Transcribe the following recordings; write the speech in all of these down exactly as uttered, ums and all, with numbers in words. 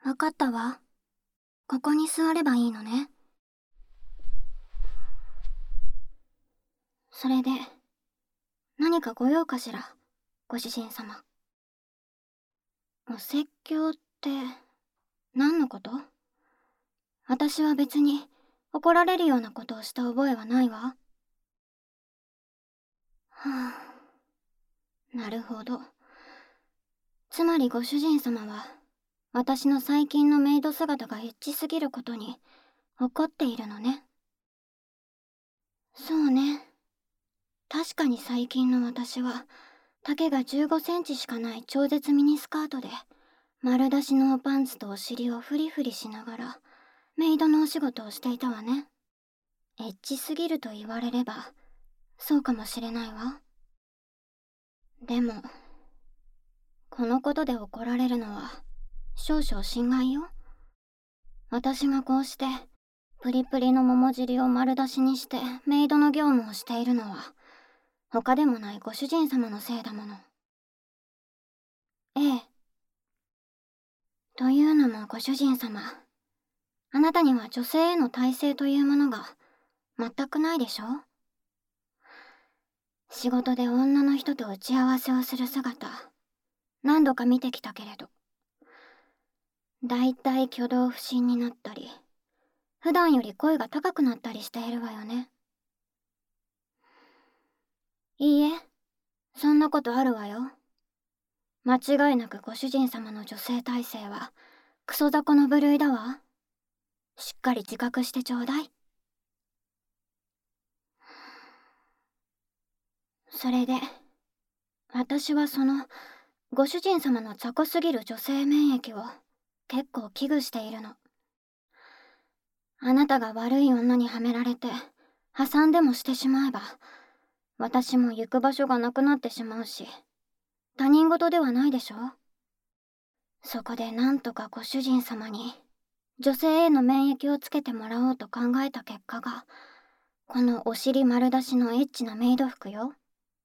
わかったわ。ここに座ればいいのね。それで、何かご用かしら、ご主人様。お説教って、何のこと？私は別に怒られるようなことをした覚えはないわ。はあ、なるほど。つまりご主人様は、私の最近のメイド姿がエッチすぎることに怒っているのね。そうね。確かに最近の私は、丈がじゅうごセンチしかない超絶ミニスカートで、丸出しのパンツとお尻をフリフリしながら、メイドのお仕事をしていたわね。エッチすぎると言われれば、そうかもしれないわ。でも、このことで怒られるのは、少々心外よ。私がこうして、プリプリの桃尻を丸出しにしてメイドの業務をしているのは、他でもないご主人様のせいだもの。ええ。というのもご主人様、あなたには女性への耐性というものが全くないでしょ？仕事で女の人と打ち合わせをする姿、何度か見てきたけれど、だいたい挙動不審になったり、普段より声が高くなったりしているわよね。いいえ、そんなことあるわよ。間違いなくご主人様の女性体制はクソ雑魚の部類だわ。しっかり自覚してちょうだい。それで、私はそのご主人様の雑魚すぎる女性免疫を結構危惧しているの。あなたが悪い女にはめられて破産でもしてしまえば、私も行く場所がなくなってしまうし、他人事ではないでしょ。そこでなんとかご主人様に女性への免疫をつけてもらおうと考えた結果が、このお尻丸出しのエッチなメイド服よ。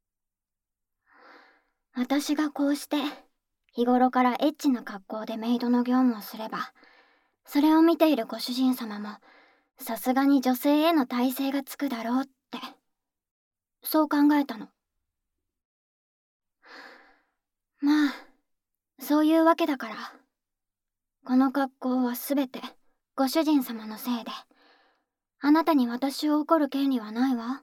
私がこうして日頃からエッチな格好でメイドの業務をすれば、それを見ているご主人様もさすがに女性への耐性がつくだろうって、そう考えたの。まあそういうわけだから、この格好はすべてご主人様のせいで、あなたに私を怒る権利はないわ。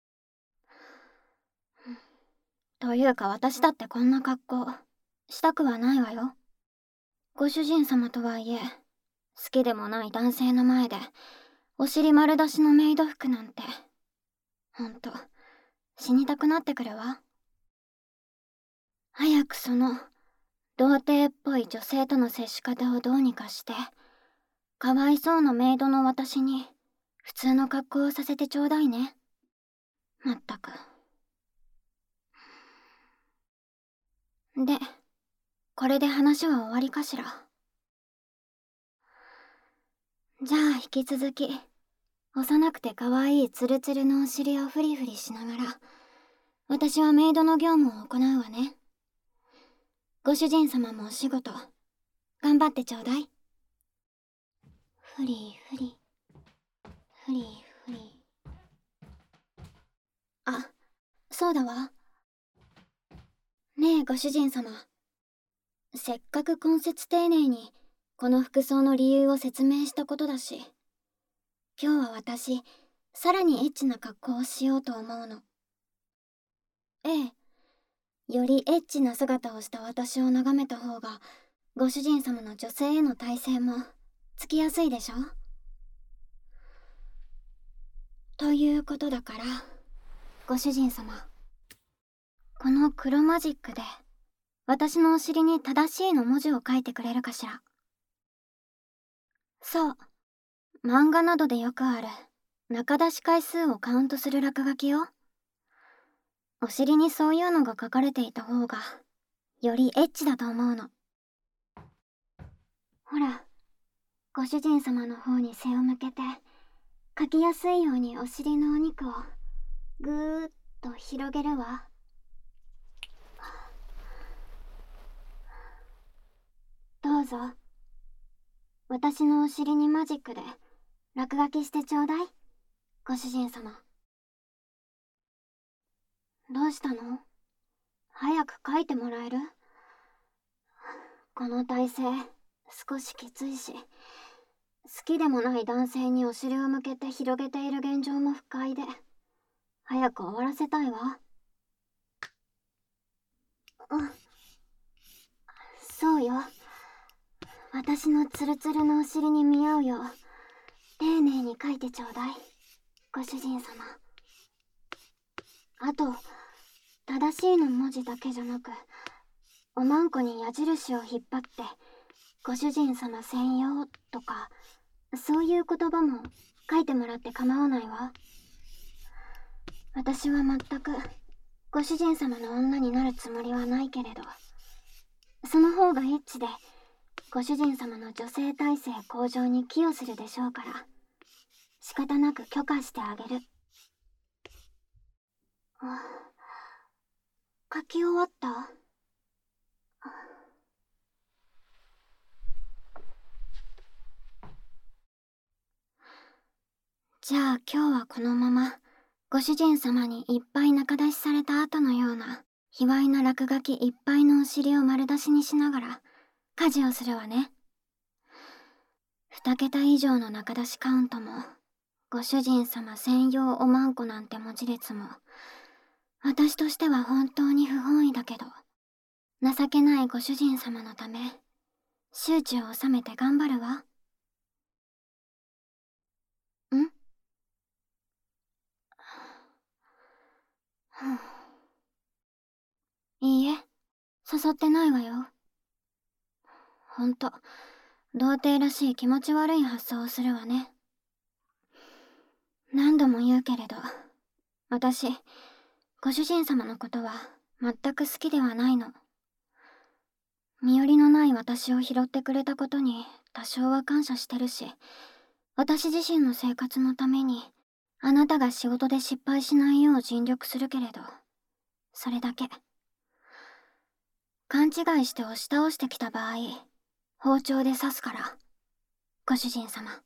というか私だってこんな格好したくはないわよ。ご主人様とはいえ、好きでもない男性の前でお尻丸出しのメイド服なんて、ほんと死にたくなってくるわ。早くその童貞っぽい女性との接し方をどうにかして、かわいそうなメイドの私に普通の格好をさせてちょうだいね。まったく。で、これで話は終わりかしら。じゃあ引き続き、幼くて可愛いツルツルのお尻をフリフリしながら、私はメイドの業務を行うわね。ご主人様もお仕事、頑張ってちょうだい。フリフリ、フリフリ。あ、そうだわ。ねえご主人様。せっかく懇切丁寧にこの服装の理由を説明したことだし、今日は私、さらにエッチな格好をしようと思うの。ええ。よりエッチな姿をした私を眺めた方が、ご主人様の女性への耐性もつきやすいでしょ？ということだから、ご主人様。この黒マジックで、私のお尻に正しいの文字を書いてくれるかしら。そう。漫画などでよくある、中出し回数をカウントする落書きよ。お尻にそういうのが書かれていた方が、よりエッチだと思うの。ほら、ご主人様の方に背を向けて、書きやすいようにお尻のお肉をぐーっと広げるわ。どうぞ。 私のお尻にマジックで落書きしてちょうだい、ご主人様。どうしたの？早く書いてもらえる？この体勢少しきついし、好きでもない男性にお尻を向けて広げている現状も不快で、早く終わらせたいわ。あ、そうよ。私のツルツルのお尻に見合うよう丁寧に書いてちょうだい、ご主人様。あと、正しいの文字だけじゃなく、おまんこに矢印を引っ張ってご主人様専用とか、そういう言葉も書いてもらって構わないわ。私は全くご主人様の女になるつもりはないけれど、その方がエッチでご主人様の女性体制向上に寄与するでしょうから、仕方なく許可してあげる。あ、書き終わった？じゃあ今日はこのままご主人様にいっぱい中出しされた後のような卑猥な落書きいっぱいのお尻を丸出しにしながら家事をするわね。二桁以上の中出しカウントもご主人様専用おまんこなんて文字列も、私としては本当に不本意だけど、情けないご主人様のため集中を収めて頑張るわ。ん？いいえ、誘ってないわよ。ほんと、童貞らしい気持ち悪い発想をするわね。何度も言うけれど、私、ご主人様のことは全く好きではないの。身寄りのない私を拾ってくれたことに多少は感謝してるし、私自身の生活のためにあなたが仕事で失敗しないよう尽力するけれど、それだけ。勘違いして押し倒してきた場合、包丁で刺すから、ご主人様。